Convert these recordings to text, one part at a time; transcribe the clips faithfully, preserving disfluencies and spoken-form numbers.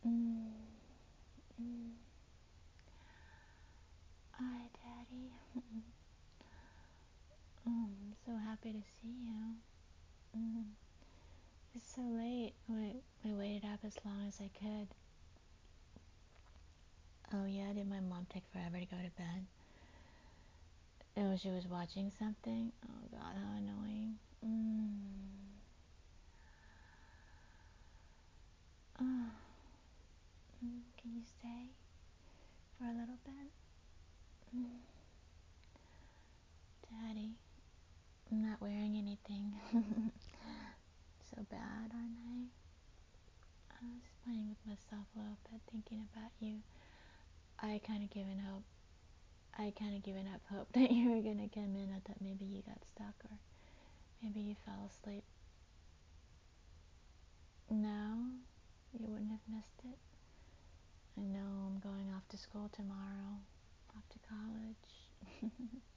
Mm, mm. Hi, Daddy. Mm, I'm so happy to see you. Mm. It's so late. Wait, I waited up as long as I could. Oh yeah, did my mom take forever to go to bed? Oh, she was watching something? Oh god, how annoying. Mm. Oh. Mm. Can you stay for a little bit? Mm. Daddy, I'm not wearing anything. So bad, aren't I? I was playing with myself a little bit, thinking about you. I kind of given hope. I kind of given up hope that you were gonna come in. I thought maybe you got stuck or maybe you fell asleep. No, you wouldn't have missed it. I know I'm going off to school tomorrow, off to college.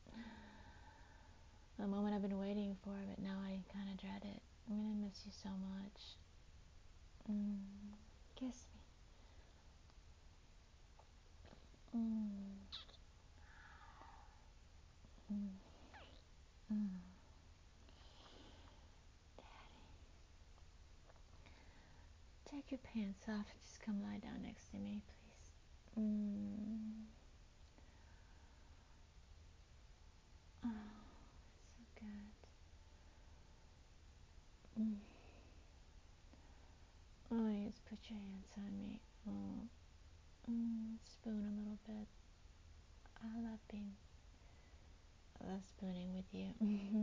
The moment I've been waiting for, but now I kind of dread it. I'm gonna miss you so much. Mm. Kiss me. Mm. Mm. Mm. Take your pants off and just come lie down next to me, please. Mm. Oh, so good. Mm. Oh, yes, put your hands on me. Oh. Mm. Spoon a little bit. I love being, I love spooning with you.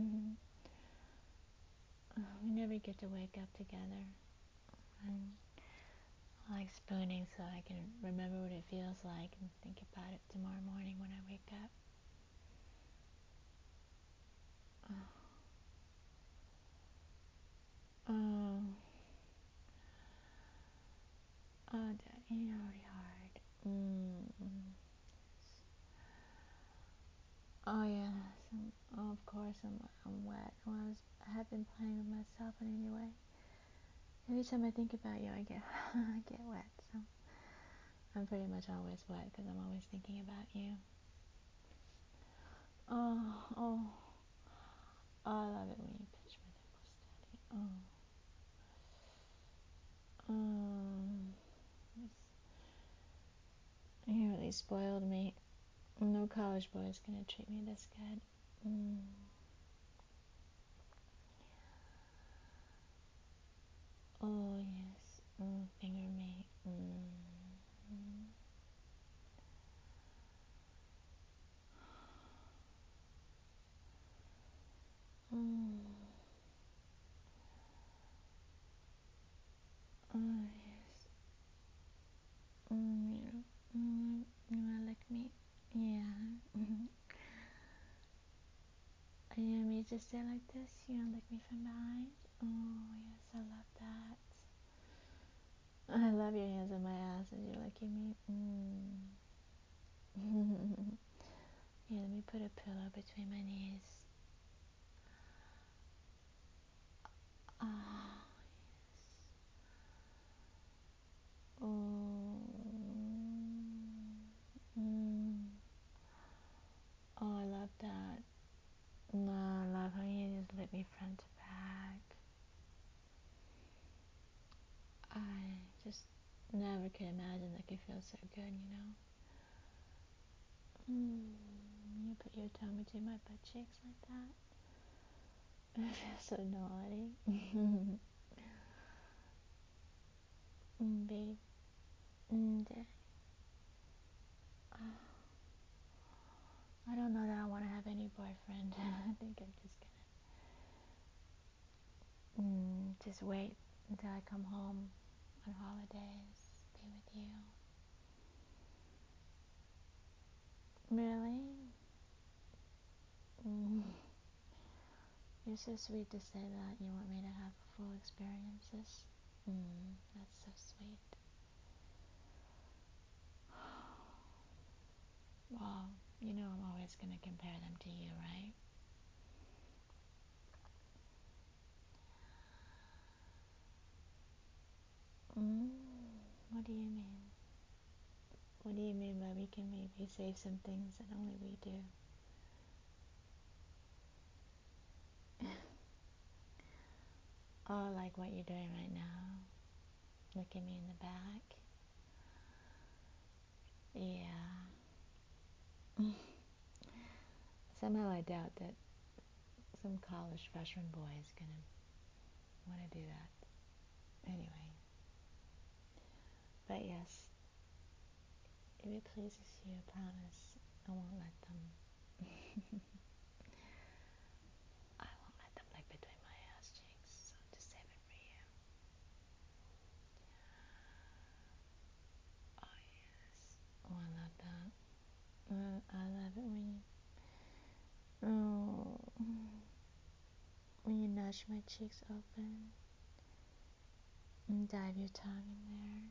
Oh, we never get to wake up together. And I like spooning so I can remember what it feels like and think about it tomorrow morning when I wake up. Oh, oh, oh, Daddy, you're really hard. Mm. Oh yeah, some, oh, of course I'm, I'm wet. Well, I, was, I have been playing with myself, and anyway, every time I think about you, I get I get wet. So I'm pretty much always wet because I'm always thinking about you. Oh, oh, oh, I love it when you pinch my nipples, Daddy. Oh, um, you really spoiled me. No college boy is gonna treat me this good. Mm. Oh yes. Mm, finger me. Mm. Mm. Oh yes. Mm, you, mm, you wanna lick me? Yeah. Mm-hmm. You want me to stay like this? You wanna lick me from behind? Oh yes, I love that. I love your hands on my ass as you're licking me. Mm. Yeah, let me put a pillow between my knees. Ah, yes. Oh. Mm. Oh, I love that. No, I love how you just lick me front to back. I just never could imagine that could feel so good, you know? Mm. You put your tongue between my butt cheeks like that. It feels so naughty. Mm, babe. Mm, Daddy. Oh, I don't know that I want to have any boyfriend. I think I'm just gonna mm, just wait until I come home on holidays, be with you. Really? Mm. You're so sweet to say that. You want me to have full experiences. Mm, that's so sweet. Well, you know I'm always going to compare them to you, right? Mm, what do you mean? What do you mean by we can maybe save some things that only we do? Oh, like what you're doing right now. Look at me in the back. Yeah. Somehow I doubt that some college freshman boy is gonna want to do that. Anyway. But yes, if it pleases you, I promise I won't let them. I won't let them look between my ass cheeks. So just save it for you. Oh yes. Oh, I love that. Uh, I love it when you. Oh. When you nudge my cheeks open and dive your tongue in there.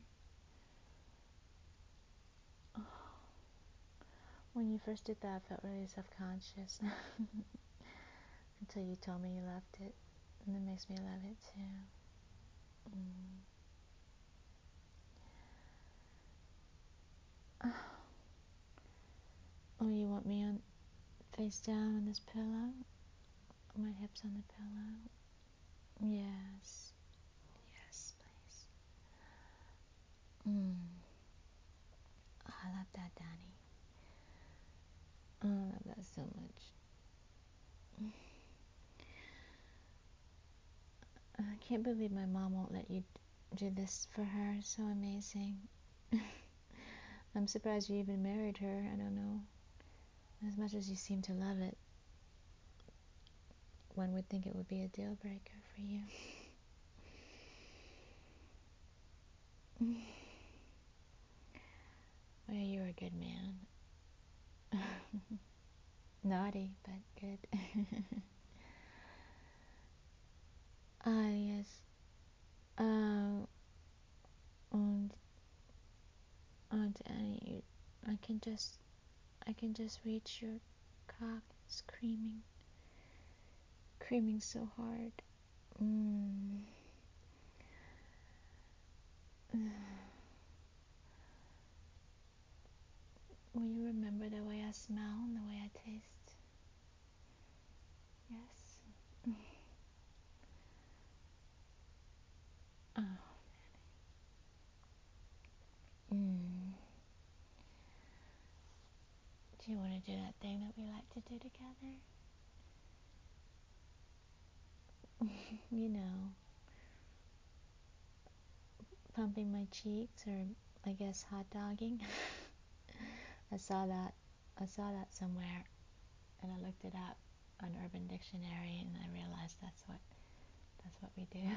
Oh. When you first did that, I felt really self-conscious. Until you told me you loved it. And it makes me love it too. Mm. Oh, you want me on face down on this pillow? My hips on the pillow? Yes. Yes, please. Mm. Oh, I love that, Danny. Oh, I love that so much. I can't believe my mom won't let you do this for her. So amazing. I'm surprised you even married her. I don't know. As much as you seem to love it, one would think it would be a deal breaker for you. Well, you're a good man. Naughty, but good. Ah, yes. Uh, and, and Annie, I can just, I can just reach your cock. Screaming, screaming so hard. Mm. Will you remember the way I smell and the way I taste? Yes. Oh. Mm. Do you want to do that thing that we like to do together? You know, pumping my cheeks, or I guess hot dogging. I saw that. I saw that somewhere, and I looked it up on Urban Dictionary, and I realized that's what that's what we do.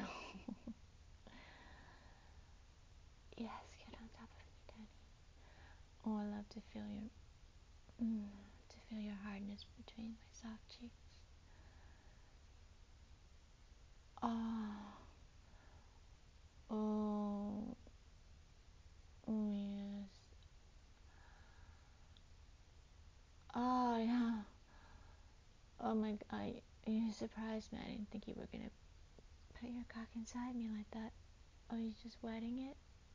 Yes, get on top of me, Danny. Oh, I love to feel your mm, to feel your hardness between my soft cheeks. Oh, oh, oh yes. Oh yeah. Oh my, I you surprised me. I didn't think you were gonna put your cock inside me like that. Oh, you just wetting it?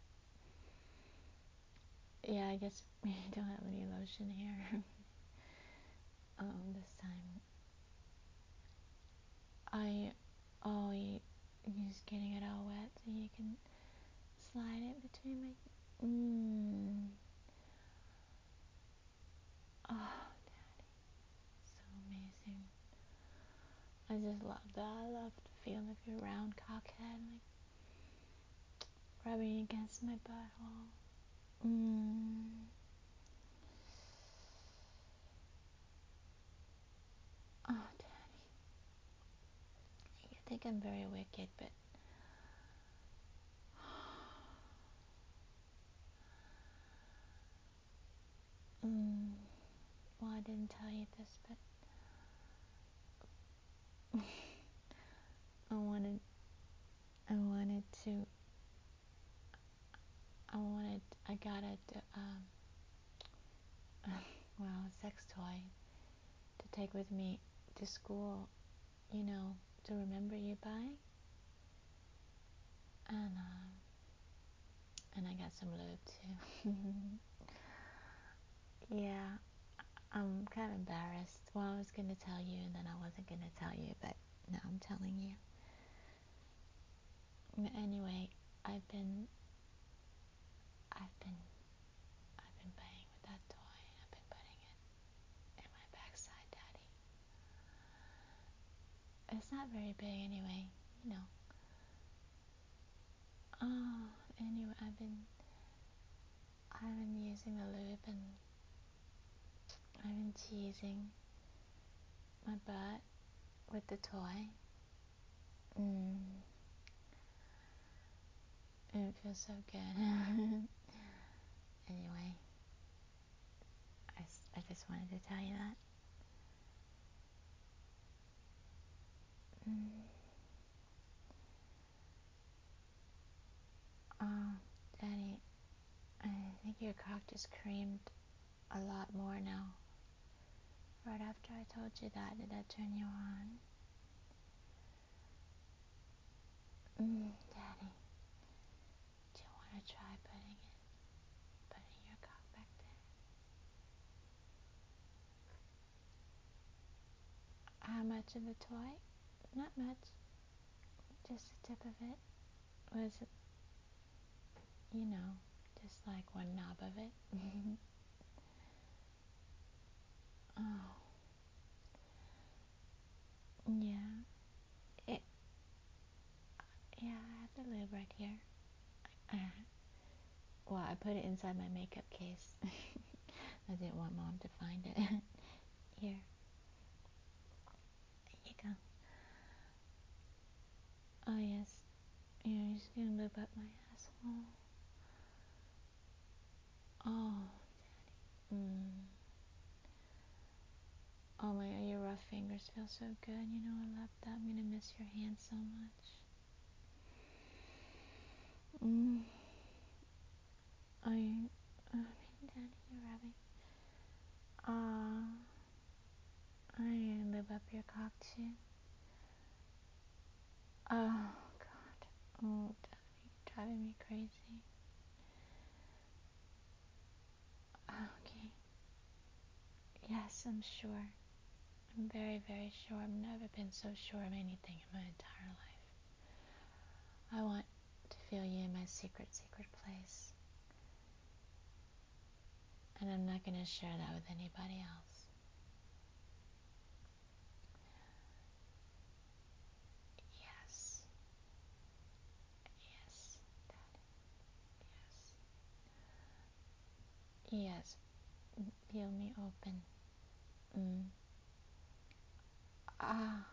Yeah, I guess we don't have any lotion here. um, this time. I, oh, you, you're just getting it all wet so you can slide it between my, mmm. Oh, Daddy, so amazing. I just love that. I love the feeling of your round cock head, like, rubbing against my butthole. Mmm. Oh, Daddy. You think I'm very wicked, but mm, well, I didn't tell you this, but I wanted, I wanted to, I wanted, I got a, um, well, a sex toy to take with me to school, you know, to remember you by. And uh, And I got some lube too. Yeah, I'm kind of embarrassed. Well, I was going to tell you and then I wasn't going to tell you, but now I'm telling you. Anyway, I've been, I've been, I've been playing with that toy. I've been putting it in my backside, Daddy. It's not very big anyway, you know. Oh, anyway, I've been, I've been using the lube and I've been teasing my butt with the toy. Mm. It feels so good. Anyway, I, I just wanted to tell you that. Mm. Oh, Daddy, I think your cock just creamed a lot more now. Right after I told you that, did that turn you on? Mm, Daddy, do you want to try putting it, putting your cock back there? How much of the toy? Not much, just the tip of it. Was it, you know, just like one knob of it? Oh, yeah. It, yeah, I have the lube right here. Uh, well, I put it inside my makeup case. I didn't want Mom to find it. Here. There you go. Oh, yes. You're just gonna lube up my asshole. Oh, Daddy. Mm. Oh my God, your rough fingers feel so good. You know, I love that. I'm gonna miss your hands so much. Mm. Oh, you, oh, Daddy, you're rubbing. Aw. I'm gonna lube up your cock too. Oh, God. Oh, Daddy, you're driving me crazy. Okay. Yes, I'm sure. I'm very, very sure. I've never been so sure of anything in my entire life. I want to feel you in my secret, secret place. And I'm not going to share that with anybody else. Yes. Yes, Daddy. Yes. Yes. Feel me open. Mm. Ah.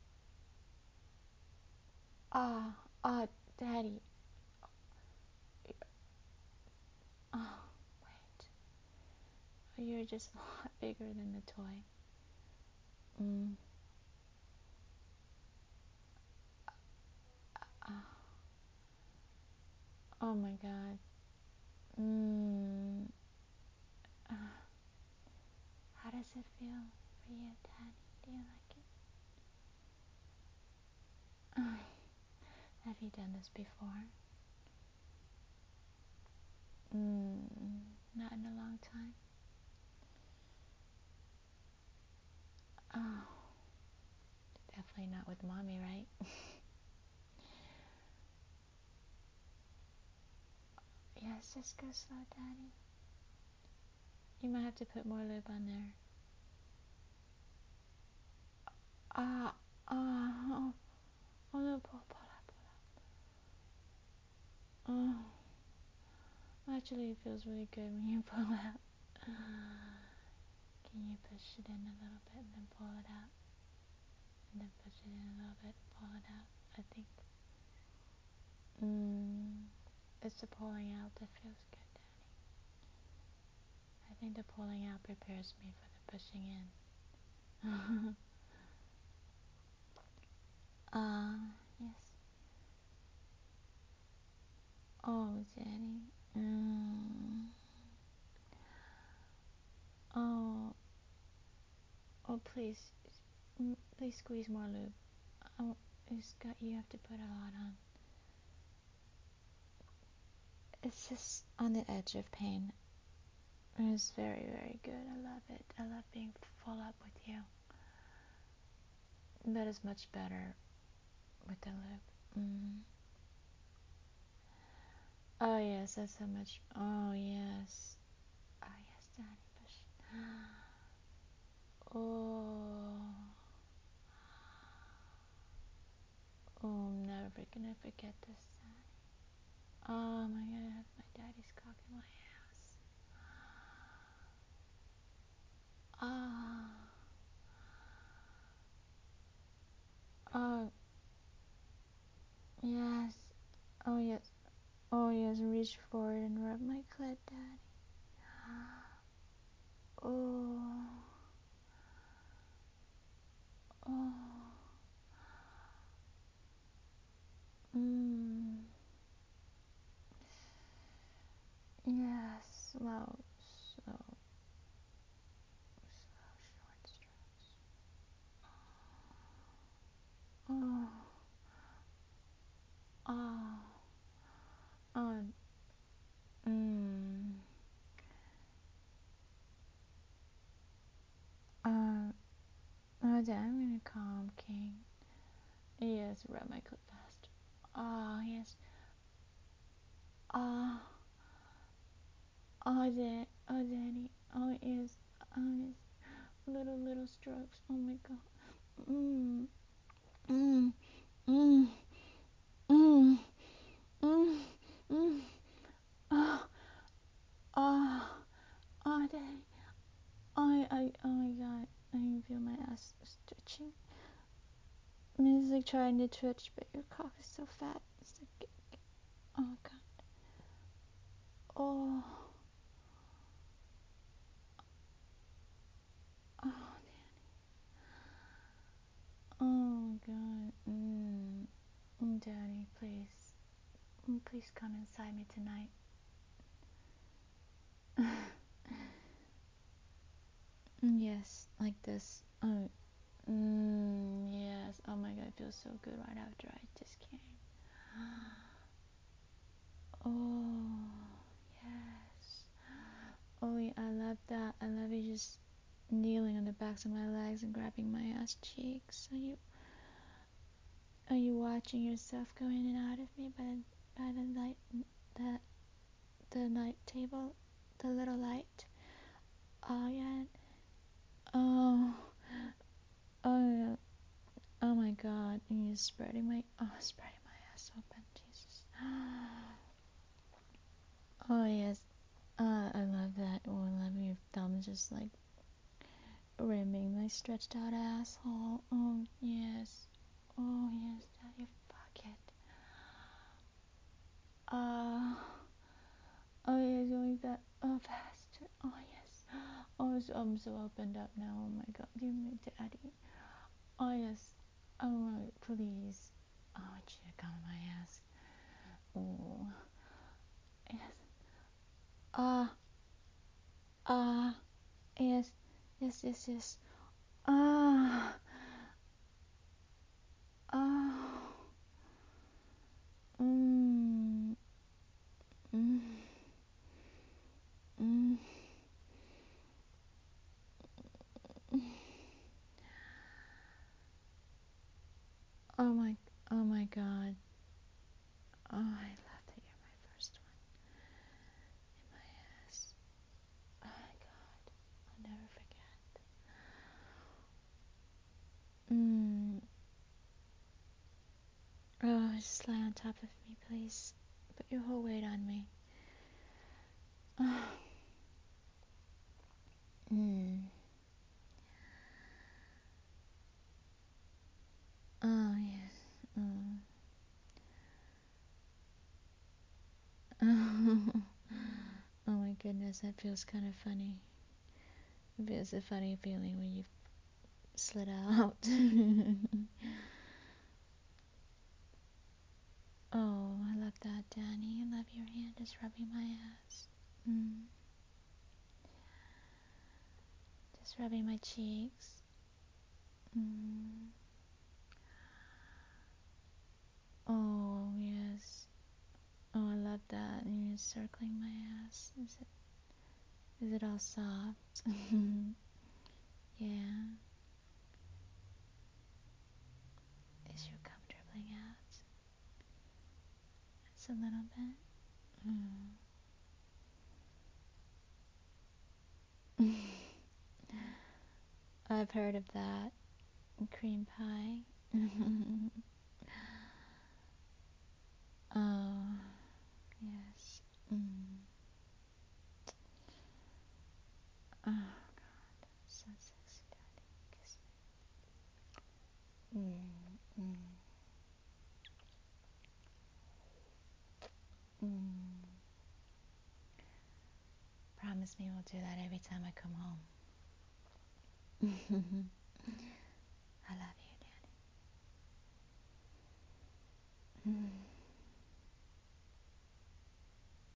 Ah. Ah, Daddy. Oh, wait. You're just a lot bigger than the toy. Mm. Ah. Oh my God. Mm. Ah. How does it feel for you, Daddy? Do you like it? Oh. Have you done this before? Mm. Not in a long time. Oh. Definitely not with Mommy, right? Yes, just go slow, Daddy. You might have to put more lube on there. Ah, ah, oh, oh no, pull, pull up, pull up. Oh, actually, it feels really good when you pull out. Can you push it in a little bit and then pull it out? And then push it in a little bit and pull it out. I think. Mm, it's the pulling out that feels good, Daddy. I think the pulling out prepares me for the pushing in. Ah, uh, yes. Oh, Daddy. Mm. Oh, oh, please, please squeeze more lube. Oh, it's got, you have to put a lot on. it's just on the edge of pain. It's very, very good. I love it. I love being full up with you. That is much better with the loop. Mm. Oh yes, that's so much. Oh yes. Oh yes, Daddy Bush. Oh. Oh, I'm never gonna forget this, Daddy. Oh my God, I have my daddy's cock in my ass. Ah. Oh. Yes. Oh yes. Oh yes. Reach forward and rub my clit, Daddy. Oh. Oh. Mmm. Yes. Slow. Slow. Slow. Short strokes. Oh. Oh. Oh. Mmm. Uh. Oh, Dad, I'm gonna calm King. Yes. Rub my clit fast. Oh yes. Ah. Oh. Oh, Dad. Oh, Daddy. Oh, yes. Oh, yes. Little, little strokes. Oh, my God. Mmm. Mmm. Mmm. Mmm. Mmm. Mmm. Oh. Oh. Oh, Daddy. I, I, oh, my God. I can feel my ass stretching. I mean, it's like trying to twitch, but your cock is so fat. It's like, oh, God. Oh. Oh, oh, my God. Mmm. Daddy, please. Please come inside me tonight. Yes, like this. Oh, mm, yes. Oh my God, it feels so good right after I just came. Oh, yes. Oh, yeah, I love that. I love you just kneeling on the backs of my legs and grabbing my ass cheeks. Are you, are you watching yourself go in and out of me by the, by the light, the, the night table, the little light? Oh yeah. Oh, oh yeah. Oh my God, and you're spreading my, oh, spreading my ass open, Jesus. Oh yes, uh, I love that. Oh, I love your thumbs just like rimming my stretched out asshole. Oh yes, oh yes, Daddy, fuck it. Uh, oh yes, going that, oh faster. Oh yes, oh so, I'm so opened up now. Oh my God, dear my Daddy. Oh yes, oh my, please. Oh, check on my ass. Oh yes. Ah, ah, yes, yes, yes, yes. Ah, ah, mm, mm, mm, mm. Oh my, oh my God. Oh, I love that you're my first one in my ass. Oh my God, I'll never forget. Mm. Oh, just lie on top of me, please. Put your whole weight on me. Oh, mm. Oh yes. Mm. Oh my goodness, that feels kind of funny. It feels a funny feeling when you slid out. Oh, I love that, Danny. I love your hand just rubbing my ass. Mm. Just rubbing my cheeks. Mm. Oh, yes. Oh, I love that. And you're circling my ass. Is it? Is it all soft? Yeah. Is you comfortably out? Just a little bit. Mm. I've heard of that. Cream pie. Oh, yes. Mm. Oh, God. So sexy, daddy. Kiss me. Mm. Mm. Mm. Promise me we'll do that every time I come home. I love you, Daddy.